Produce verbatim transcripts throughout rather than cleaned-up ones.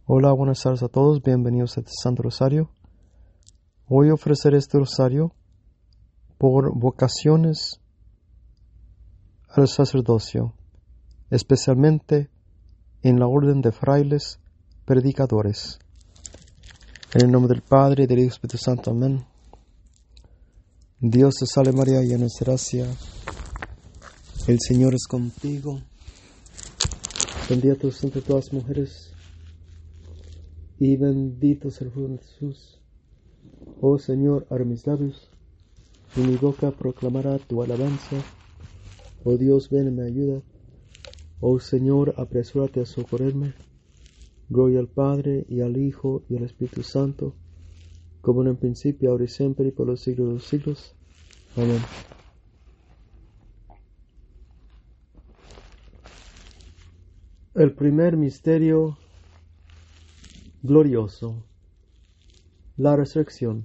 Hola, buenas tardes a todos, bienvenidos a este Santo Rosario. Voy a ofrecer este rosario por vocaciones al sacerdocio, especialmente en la orden de frailes predicadores. En el nombre del Padre, y del Hijo y del Espíritu Santo, amén. Dios te salve María, llena de gracia, el Señor es contigo. Bendita tú eres entre todas las mujeres, y bendito es el fruto de Jesús. Oh Señor, abre mis labios, y mi boca proclamará tu alabanza. Oh Dios, ven y me ayuda. Oh Señor, apresúrate a socorrerme. Gloria al Padre, y al Hijo, y al Espíritu Santo, como en el principio, ahora y siempre, y por los siglos de los siglos. Amén. El primer misterio glorioso, la resurrección.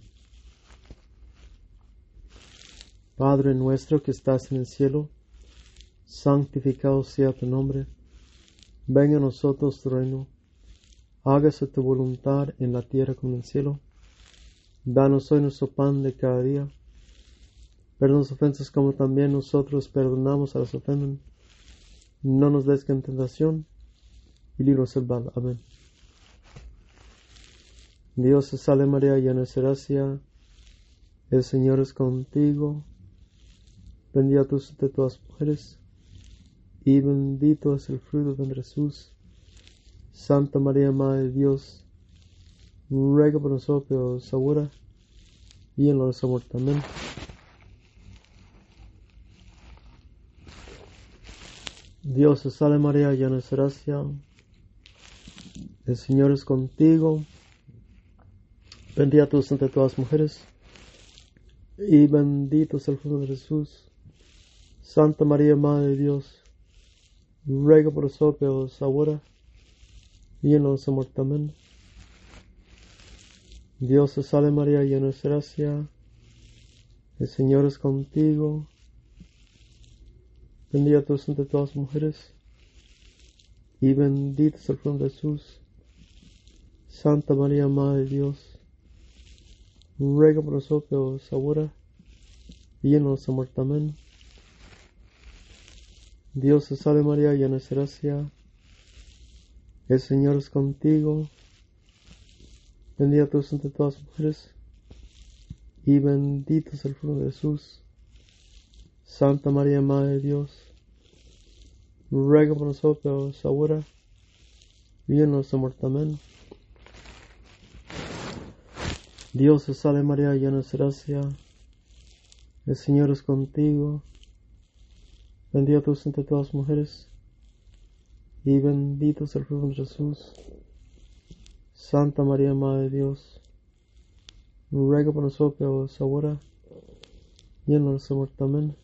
Padre nuestro que estás en el cielo, santificado sea tu nombre. Venga a nosotros tu reino. Hágase tu voluntad en la tierra como en el cielo. Danos hoy nuestro pan de cada día. Perdona las ofensas como también nosotros perdonamos a los que ofenden. No nos des en tentación, y líbranos del mal. Amén. Dios te salve María, llena de gracia, el Señor es contigo. Bendita tú entre todas las mujeres, y bendito es el fruto de Jesús. Santa María, Madre de Dios, ruega por nosotros ahora y en la hora de nuestra muerte. Amén. Dios te salve María, llena de gracia, el Señor es contigo. Bendita tú entre todas las mujeres, y bendito es el fruto de Jesús. Santa María, Madre de Dios, ruega por nosotros ahora y en la hora de nuestra muerte. Amén. Dios te salve María, llena de gracia, el Señor es contigo. Bendita tú entre todas las mujeres, y bendito es el fruto de Jesús. Santa María, Madre de Dios, ruega por nosotros ahora y en nuestra muerte. Amén. Dios te salve María, llena de gracia, el Señor es contigo. Bendita tú entre todas las mujeres, y bendito es el fruto de Jesús. Santa María, Madre de Dios, ruega por nosotros ahora y en nuestra muerte. Amén. Dios te salve María, llena de gracia, el Señor es contigo. Bendita tú entre todas las mujeres, y bendito es el fruto de Jesús. Santa María, Madre de Dios, ruega por nosotros ahora y en nuestra muerte. Amén.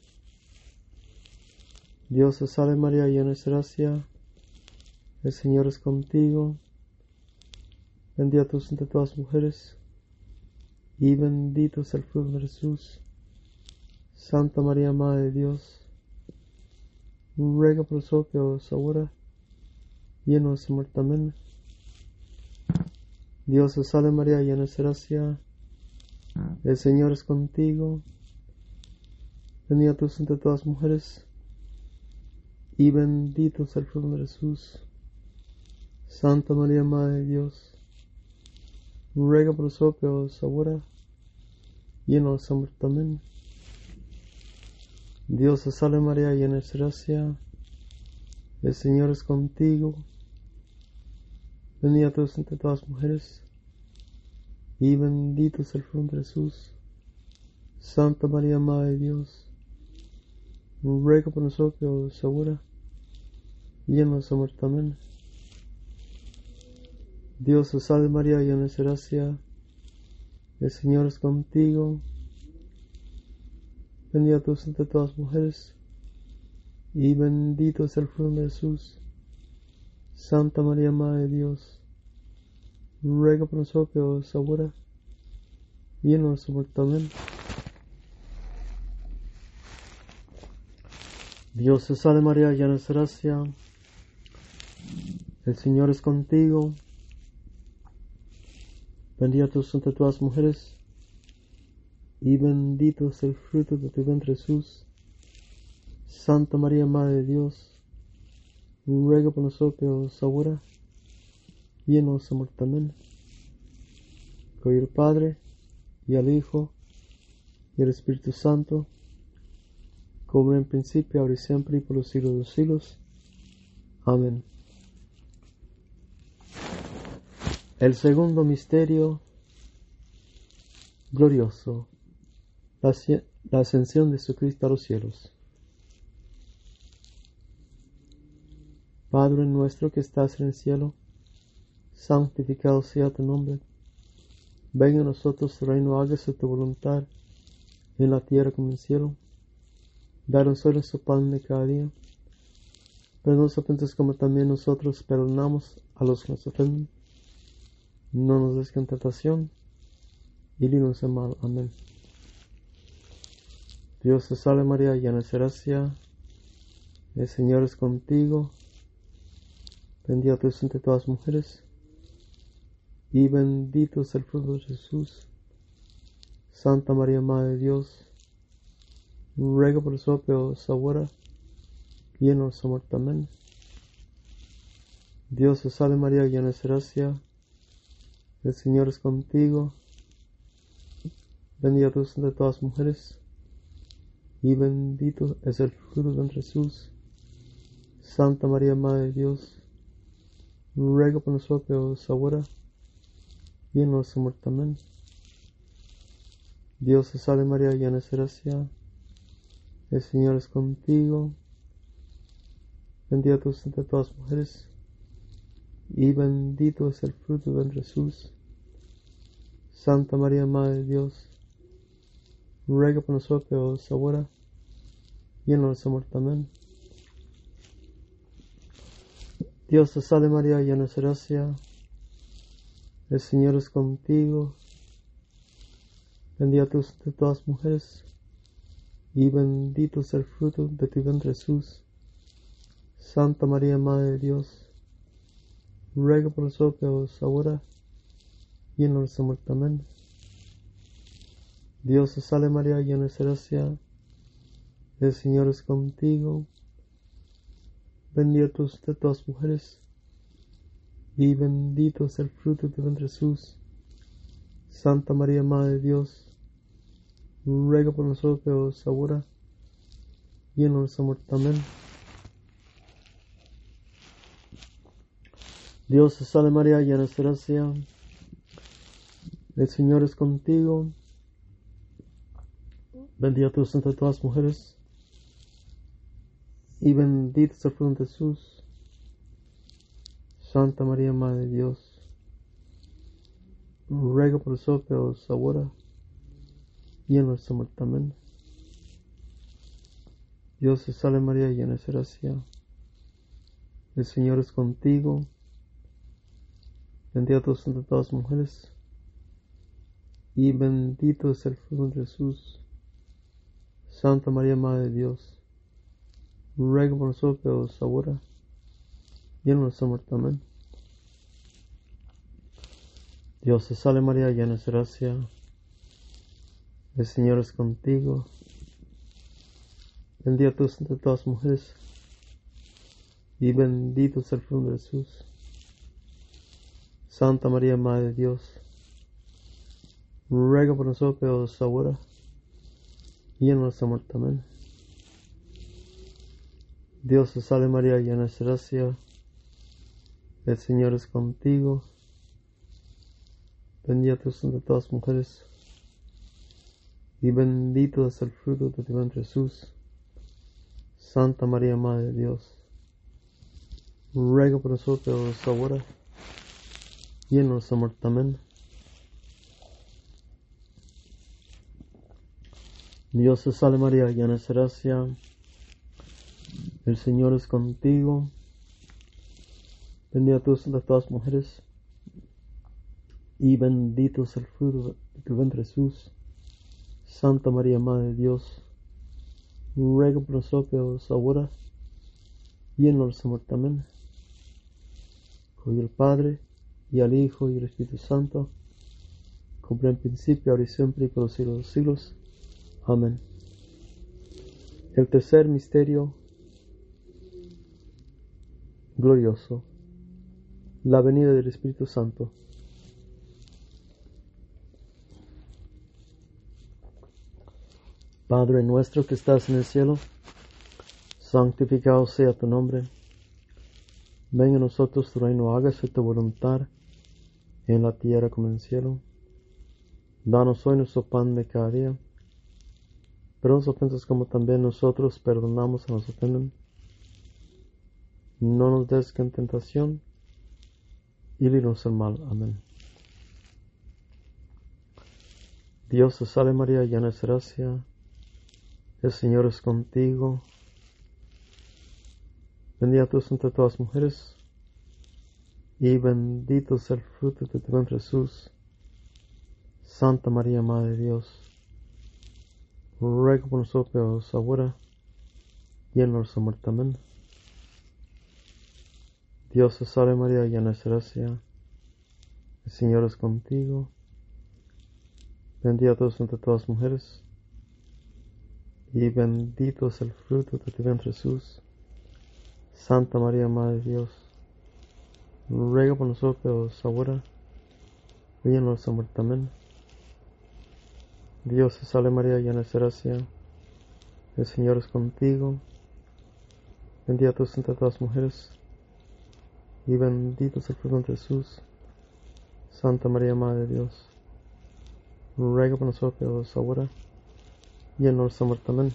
Dios te salve María, llena de gracia, el Señor es contigo. Bendita tú entre todas las mujeres, y bendito es el fruto de Jesús. Santa María, Madre de Dios, ruega por nosotros ahora y en nuestra muerte. Amén. Dios te salve María, llena de gracia, el Señor es contigo. Bendita tú entre todas las mujeres, y bendito es el fruto de Jesús. Santa María, Madre de Dios, ruega por nosotros ahora y en nuestra muerte. Amén. Dios te salve María, llena de gracia, el Señor es contigo. Bendita tú entre todas las mujeres, y bendito es el fruto de Jesús. Santa María, Madre de Dios, ruega por nosotros ahora y en nuestra muerte. Amén. Dios te salve María, llena de gracia, el Señor es contigo. Bendita tú entre todas las mujeres, y bendito es el fruto de Jesús. Santa María, Madre de Dios, ruega por nosotros ahora y en nuestra muerte. Amén. Dios te salve María, llena de gracia, el Señor es contigo. Bendita tú entre todas las mujeres, y bendito es el fruto de tu vientre Jesús. Santa María, Madre de Dios, ruega por nosotros ahora y en nuestra muerte. Amén. Gloria al Padre, y al Hijo, y al Espíritu Santo, como en principio, ahora y siempre, y por los siglos de los siglos. Amén. El segundo misterio glorioso, la, la ascensión de Jesucristo a los cielos. Padre nuestro que estás en el cielo, santificado sea tu nombre. Venga a nosotros tu reino, hágase tu voluntad, en la tierra como en el cielo. Danos hoy nuestro pan de cada día. Perdona nuestras ofensas como también nosotros perdonamos a los que nos ofenden. No nos des en tentación, y líbranos del mal. Amén. Dios te salve María, llena de gracia, el Señor es contigo. Bendita tú eres entre todas las mujeres, y bendito es el fruto de Jesús. Santa María, Madre de Dios, ruega por nosotros ahora y en nuestra muerte. Amén. Dios te salve María, llena de gracia, el Señor es contigo. Bendita tú eres entre todas las mujeres, y bendito es el fruto de Jesús. Santa María, Madre de Dios, ruega por nosotros ahora y en nuestra muerte. Amén. Dios te salve María, llena de gracia, el Señor es contigo. Bendita tú eres entre todas las mujeres, y bendito es el fruto de Jesús. Santa María, Madre de Dios, ruega por nosotros ahora y en nuestra muerte. Amén. Dios te salve María, llena de gracia, el Señor es contigo. Bendita tú eres entre todas las mujeres, y bendito es el fruto de tu vientre Jesús. Santa María, Madre de Dios, ruega por nosotros ahora y en nuestra muerte. Amén. Dios te salve María, llena de gracia, el Señor es contigo. Bendita tú eres entre todas las mujeres, y bendito es el fruto de tu vientre Jesús. Santa María, Madre de Dios, ruega por nosotros ahora y en nuestra muerte. Amén. Dios te salve María, llena de gracia, el Señor es contigo. Bendita tú eres entre todas las mujeres, y bendito es el fruto de Jesús. Santa María, Madre de Dios, ruega por nosotros ahora y en nuestra muerte. Amén. Dios te salve María, llena de gracia, el Señor es contigo. Bendita tú eres entre todas las mujeres, y bendito es el fruto de Jesús. Santa María, Madre de Dios, ruega por nosotros ahora y en nuestra muerte. Amén. Dios te salve María, llena de gracia, el Señor es contigo. Bendita tú eres entre todas las mujeres, y bendito es el fruto de Jesús. Santa María, Madre de Dios, ruega por nosotros ahora y en nuestra muerte. Amén. Dios te salve María, llena de gracia, el Señor es contigo. Bendita tú eres entre todas las mujeres, y bendito es el fruto de tu vientre Jesús. Santa María, Madre de Dios, ruega por nosotros ahora y en nuestra muerte. Amén. Dios te salve María, llena de gracia, el Señor es contigo. Bendita tú eres entre todas las mujeres, y bendito es el fruto de tu vientre Jesús. Santa María, Madre de Dios, ruega por nosotros ahora y en nuestra muerte. Amén. Gloria al Padre, y al Hijo, y al Espíritu Santo, como en principio, ahora y siempre, y por los siglos de los siglos. Amén. El tercer misterio glorioso, la venida del Espíritu Santo. Padre nuestro que estás en el cielo, santificado sea tu nombre. Venga a nosotros tu reino, hágase tu voluntad, en la tierra como en el cielo. Danos hoy nuestro pan de cada día. Pero nos ofensas como también nosotros perdonamos a los que nos ofenden. No nos des en tentación, y líbranos del mal. Amén. Dios te salve María, llena eres de gracia, el Señor es contigo. Bendita tú eres entre todas las mujeres, y bendito es el fruto de tu vientre Jesús. Santa María, Madre de Dios, ruega por nosotros ahora y en nuestra muerte. Amén. Dios te salve María, llena eres de gracia, el Señor es contigo. Bendita tú eres entre todas las mujeres, y bendito es el fruto de tu vientre Jesús. Santa María, Madre de Dios, ruega por nosotros ahora y en nuestra muerte. Amén. Dios te salve María, llena eres de gracia, el Señor es contigo. Bendita tú eres entre todas las mujeres, y bendito es el fruto de Jesús. Santa María, Madre de Dios, ruega por nosotros ahora y en nuestra muerte. Amén.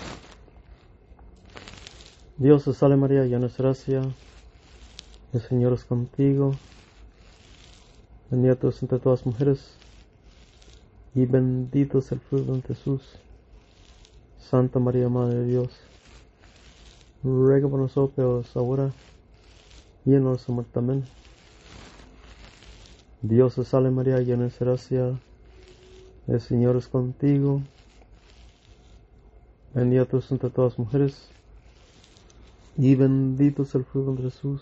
Dios te salve María, llena eres de gracia, el Señor es contigo. Bendita tú eres entre todas las mujeres, y bendito es el fruto de Jesús. Santa María, Madre de Dios, ruega por nosotros ahora y en nuestra muerte. Amén. Dios te salve María, llena eres de gracia, el Señor es contigo. Bendita tú eres entre todas las mujeres, y bendito es el fruto de Jesús.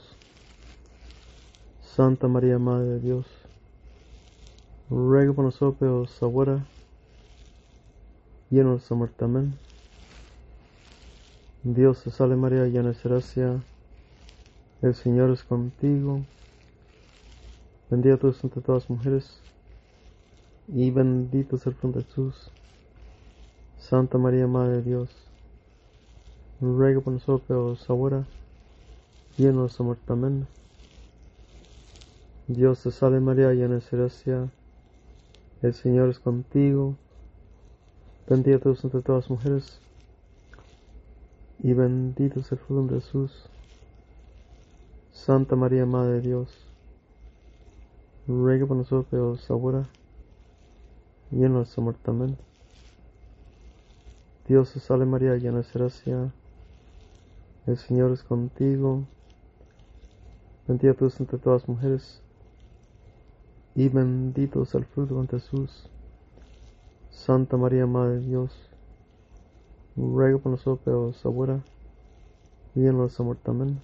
Santa María, Madre de Dios, ruega por nosotros ahora y en nuestra muerte. Amén. Dios te salve María, llena eres de gracia, el Señor es contigo. Bendita tú eres entre todas las mujeres, y bendito es el fruto de Jesús. Santa María, Madre de Dios, ruega por nosotros ahora y en nuestra muerte. Amén. Dios te salve María, llena eres de gracia, el Señor es contigo. Bendita tú eres entre todas las mujeres, y bendito es el fruto de Jesús. Santa María, Madre de Dios, ruega por nosotros ahora y en nuestra muerte. Amén. Dios te salve María, llena eres de gracia, el Señor es contigo. Bendita tú eres entre todas las mujeres, y bendito es el fruto de Jesús. Santa María, Madre de Dios, ruega por nosotros ahora y en nuestra muerte. Amén.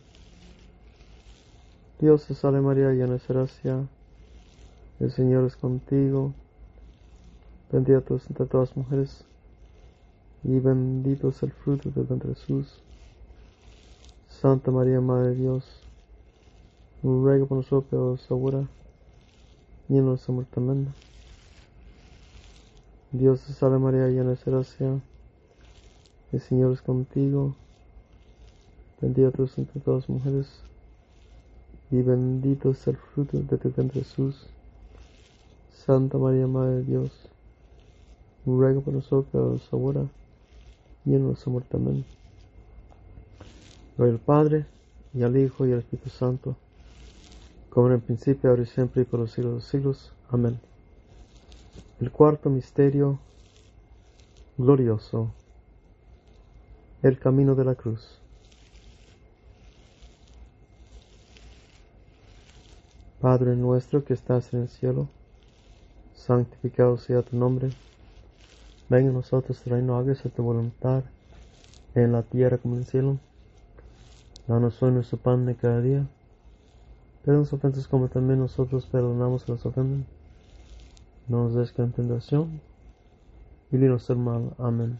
Dios te salve María, llena eres de gracia, el Señor es contigo. Bendita tú eres entre todas las mujeres, y bendito es el fruto de tu vientre Jesús. Santa María, Madre de Dios, ruega por nosotros ahora y en nuestra muerte. Amén. Dios te salve María, llena eres de gracia, el Señor es contigo. Bendita tú eres entre todas las mujeres, y bendito es el fruto de tu vientre Jesús. Santa María, Madre de Dios, ruega por nosotros ahora y en nuestra muerte. Amén. Gloria al Padre, y al Hijo, y al Espíritu Santo, como en el principio, ahora y siempre, y por los siglos de los siglos. Amén. El cuarto misterio glorioso, el camino de la cruz. Padre nuestro que estás en el cielo, santificado sea tu nombre. Venga a nosotros tu reino, hágase tu voluntad, en la tierra como en el cielo. Danos hoy nuestro pan de cada día. Perdona las ofensas como también nosotros perdonamos a los que nos ofenden. No nos des en tentación, y líbranos del mal. Amén.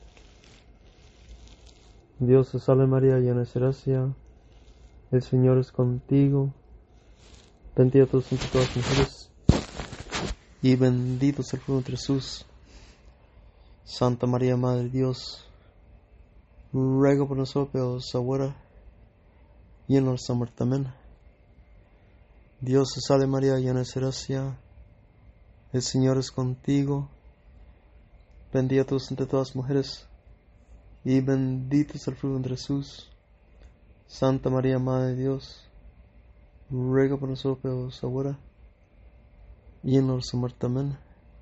Dios te salve María, llena de gracia, el Señor es contigo. Bendita tú entre todas las mujeres, y bendito es el fruto de Jesús. Santa María, Madre de Dios, ruega por nosotros pecadores, ahora y en nuestra muerte. Amén. Dios te salve María, llena de gracia, el Señor es contigo. Bendita tú entre todas las mujeres, y bendito es el fruto de Jesús. Santa María, Madre de Dios, ruega por nosotros pecadores, ahora y en nuestra muerte. Amén.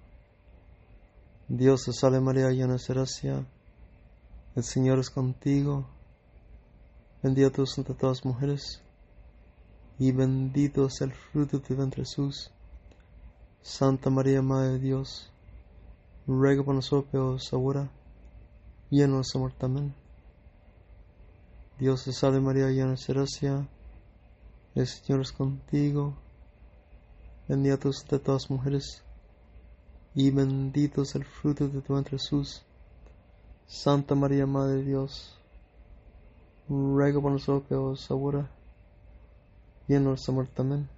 Dios te salve María, llena de gracia, el Señor es contigo. Bendita tú entre todas las mujeres, y bendito es el fruto de tu vientre Jesús. Santa María, Madre de Dios, ruega por nosotros pecadores, ahora y en nuestra muerte. Amén. Dios te salve María, llena de gracia, el Señor es contigo. Bendita tú entre todas las mujeres, y bendito es el fruto de tu vientre Jesús. Santa María, Madre de Dios, ruega por nosotros pecadores, ahora y en nuestra muerte. Amén.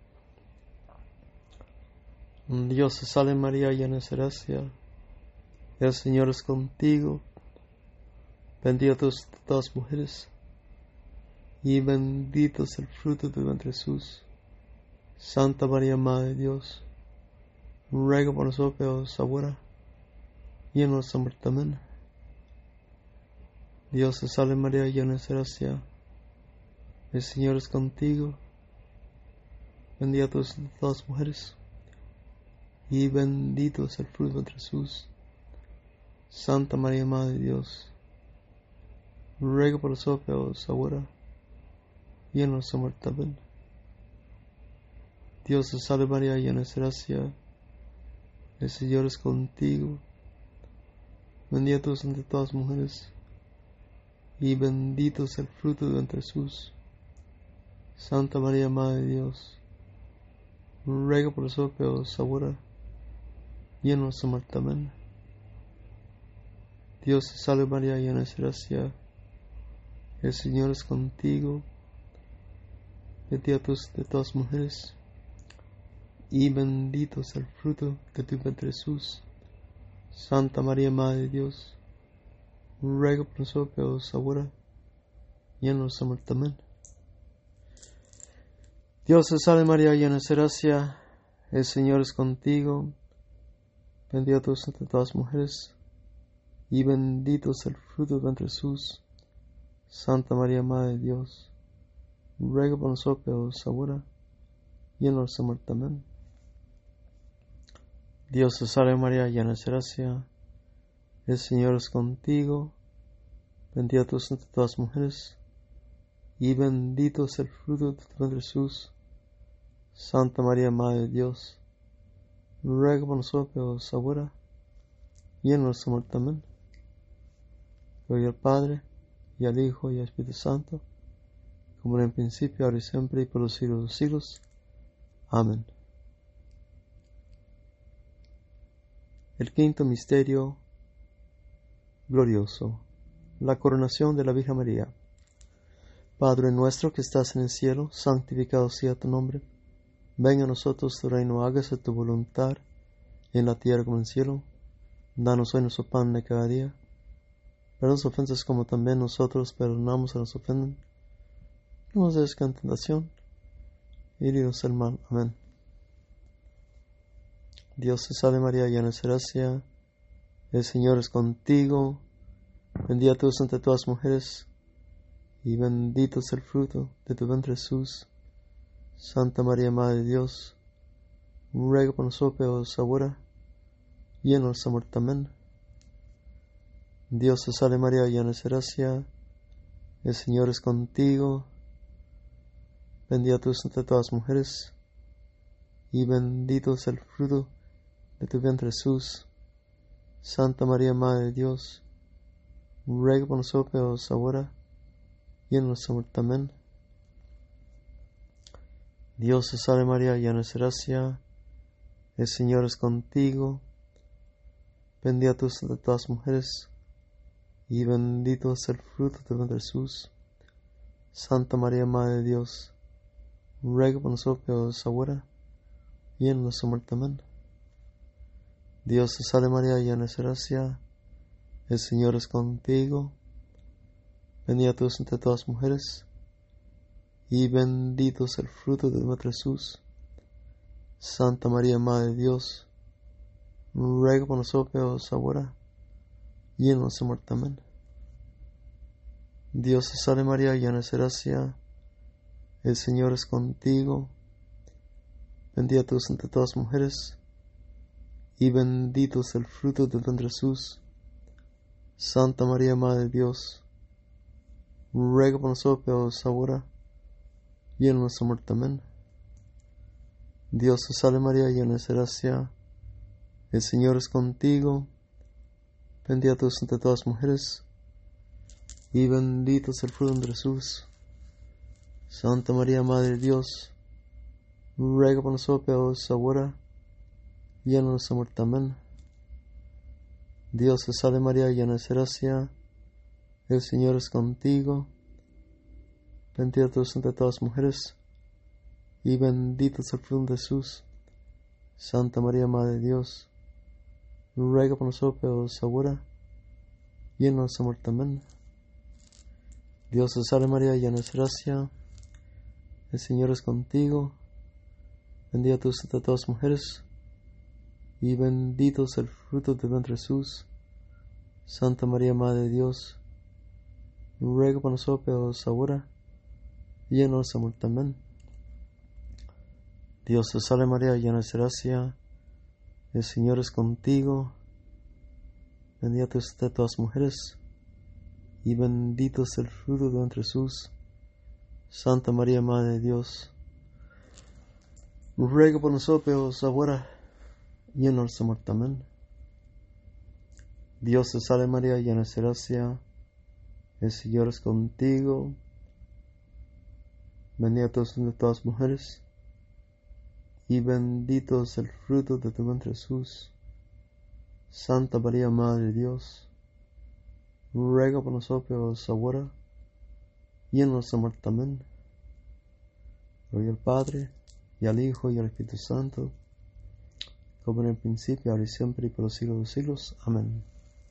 Dios te salve María, llena de gracia, el Señor es contigo. Bendita tú entre todas las mujeres, y bendito es el fruto de tu vientre Jesús. Santa María, Madre de Dios, ruega por nosotros pecadores, ahora y en nuestra muerte. Amén. Dios te salve María, llena de gracia, el Señor es contigo. Bendita tú entre todas las mujeres, y bendito es el fruto de Jesús. Santa María, Madre de Dios, ruega por nosotros pecadores, ahora y en nuestra muerte. Amén. Dios te salve María, llena de gracia, el Señor es contigo. Bendita tú entre todas las mujeres, y bendito es el fruto de tu vientre Jesús. Santa María, Madre de Dios, ruega por nosotros pecadores, ahora y en nuestra muerte. Amén. Dios te salve María, llena de gracia, el Señor es contigo. Bendita tú entre todas las mujeres, y bendito es el fruto de tu vientre Jesús. Santa María, Madre de Dios, ruega por nosotros pecadores, ahora y en nuestra muerte. Amén. Dios te salve María, llena de gracia, el Señor es contigo. Bendita tú entre todas las mujeres, y bendito es el fruto de tu vientre Jesús. Santa María, Madre de Dios, ruega por nosotros pecadores, ahora y en nuestra muerte. Amén. Dios te salve María, llena de gracia, el Señor es contigo. Bendita tú entre todas las mujeres, y bendito es el fruto de tu vientre Jesús. Santa María, Madre de Dios, ruega por nosotros pecadores, ahora y en nuestra muerte. Amén. Gloria al Padre, y al Hijo, y al Espíritu Santo, como en el principio, ahora y siempre, y por los siglos de los siglos. Amén. El quinto misterio glorioso, la coronación de la Virgen María. Padre nuestro que estás en el cielo, santificado sea tu nombre. Venga a nosotros tu reino, hágase tu voluntad, en la tierra como en el cielo. Danos hoy nuestro pan de cada día. Perdona las ofensas como también nosotros perdonamos a los que nos ofenden. No nos des en tentación, y líbranos del mal. Amén. Dios te salve María, llena de gracia, el Señor es contigo. Bendita tú entre todas las mujeres, y bendito es el fruto de tu vientre Jesús. Santa María, Madre de Dios, ruega por nosotros pecadores, ahora y en nuestra muerte. Amén. Dios te salve María, llena de gracia, el Señor es contigo. Bendita tú entre todas las mujeres, y bendito es el fruto de tu vientre Jesús. Santa María, Madre de Dios, ruega por nosotros pecadores, ahora y en nuestra muerte. Amén. Dios te salve María, llena de gracia, el Señor es contigo. Bendita tú entre todas las mujeres, y bendito es el fruto de tu vientre Jesús. Santa María, Madre de Dios, ruega por nosotros pecadores ahora y en nuestra muerte. Amén. Dios te salve María, llena de gracia, el Señor es contigo. Bendita tú entre todas las mujeres, y bendito es el fruto de tu vientre Jesús. Santa María, Madre de Dios, ruega por nosotros pecadores ahora y en nuestra muerte. Amén. Dios te salve María, llena de gracia, el Señor es contigo. Bendita tú entre todas las mujeres, y bendito es el fruto de tu vientre Jesús. Santa María, Madre de Dios, ruega por nosotros pecadores ahora y en nuestra muerte. Amén. Dios te salve María, llena de gracia, el Señor es contigo. Bendita tú entre todas las mujeres, y bendito es el fruto de Jesús. Santa María, Madre de Dios, ruega por nosotros pecadores ahora y en nuestra muerte. Amén. Dios te salve María, llena de gracia, el Señor es contigo. Bendita tú entre todas las mujeres, y bendito es el fruto de Jesús. Santa María, Madre de Dios, ruega por nosotros pecadores ahora y en nuestra muerte. Amén. Dios te salve María, llena de gracia, el Señor es contigo. Bendita tú entre todas las mujeres, y bendito es el fruto de tu vientre Jesús. Santa María, Madre de Dios, ruega por nosotros pecadores ahora y en nuestra muerte. Amén. Dios te salve María, llena de gracia, el Señor es contigo. Bendita tú entre todas las mujeres, y bendito es el fruto de tu vientre Jesús. Santa María, Madre de Dios, ruega por nosotros pecadores ahora y en nuestra muerte. Amén. Dios te salve María, llena de gracia, el Señor es contigo. Bendita tú entre todas las mujeres, y bendito es el fruto de tu vientre Jesús. Santa María, Madre de Dios, ruega por nosotros pecadores ahora y en nuestra muerte. Amén. Gloria al Padre, y al Hijo, y al Espíritu Santo, como en el principio, ahora y siempre, y por los siglos de los siglos. Amén.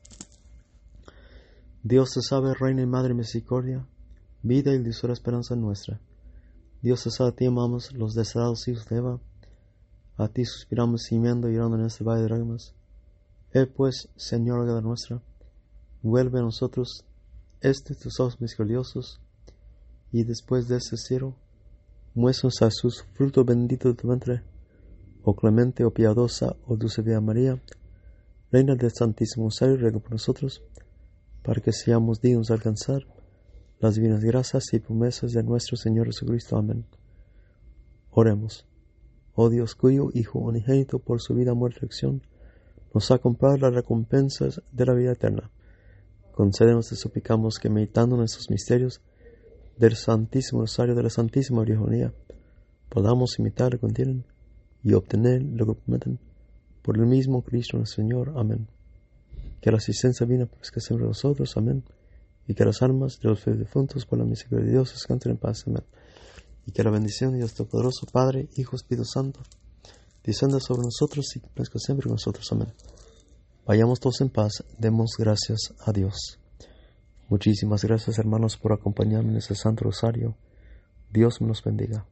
Dios te salve, Reina y Madre de Misericordia, vida y dulzura esperanza nuestra. Dios te salve, a ti amamos los deseados hijos de Eva, a ti suspiramos gimiendo y llorando en este valle de lágrimas. Él pues, Señor, de nuestra, vuelve a nosotros este tus ojos misericordiosos, y después de este cielo, muéstranos a Jesús, fruto bendito de tu vientre, oh clemente, oh piadosa, oh dulce Virgen María, Reina del Santísimo Rosario, ruega por nosotros, para que seamos dignos de alcanzar las divinas gracias y promesas de nuestro Señor Jesucristo. Amén. Oremos. Oh Dios, cuyo Hijo unigénito por su vida, muerte y resurrección nos ha comprado las recompensas de la vida eterna, concédenos, te suplicamos, que meditando en estos misterios del Santísimo Rosario de la Santísima Virgen María, podamos imitar lo que contienen y obtener lo que prometen, por el mismo Cristo nuestro Señor. Amén. Que la asistencia divina permanezca siempre con nosotros. Amén. Y que las almas de los fieles difuntos, por la misericordia de Dios, descansen en paz. Amén. Y que la bendición de Dios Todopoderoso, Padre, Hijo, Espíritu Santo, descienda sobre nosotros y permanezca siempre con nosotros. Amén. Vayamos todos en paz. Demos gracias a Dios. Muchísimas gracias, hermanos, por acompañarme en este Santo Rosario. Dios me los bendiga.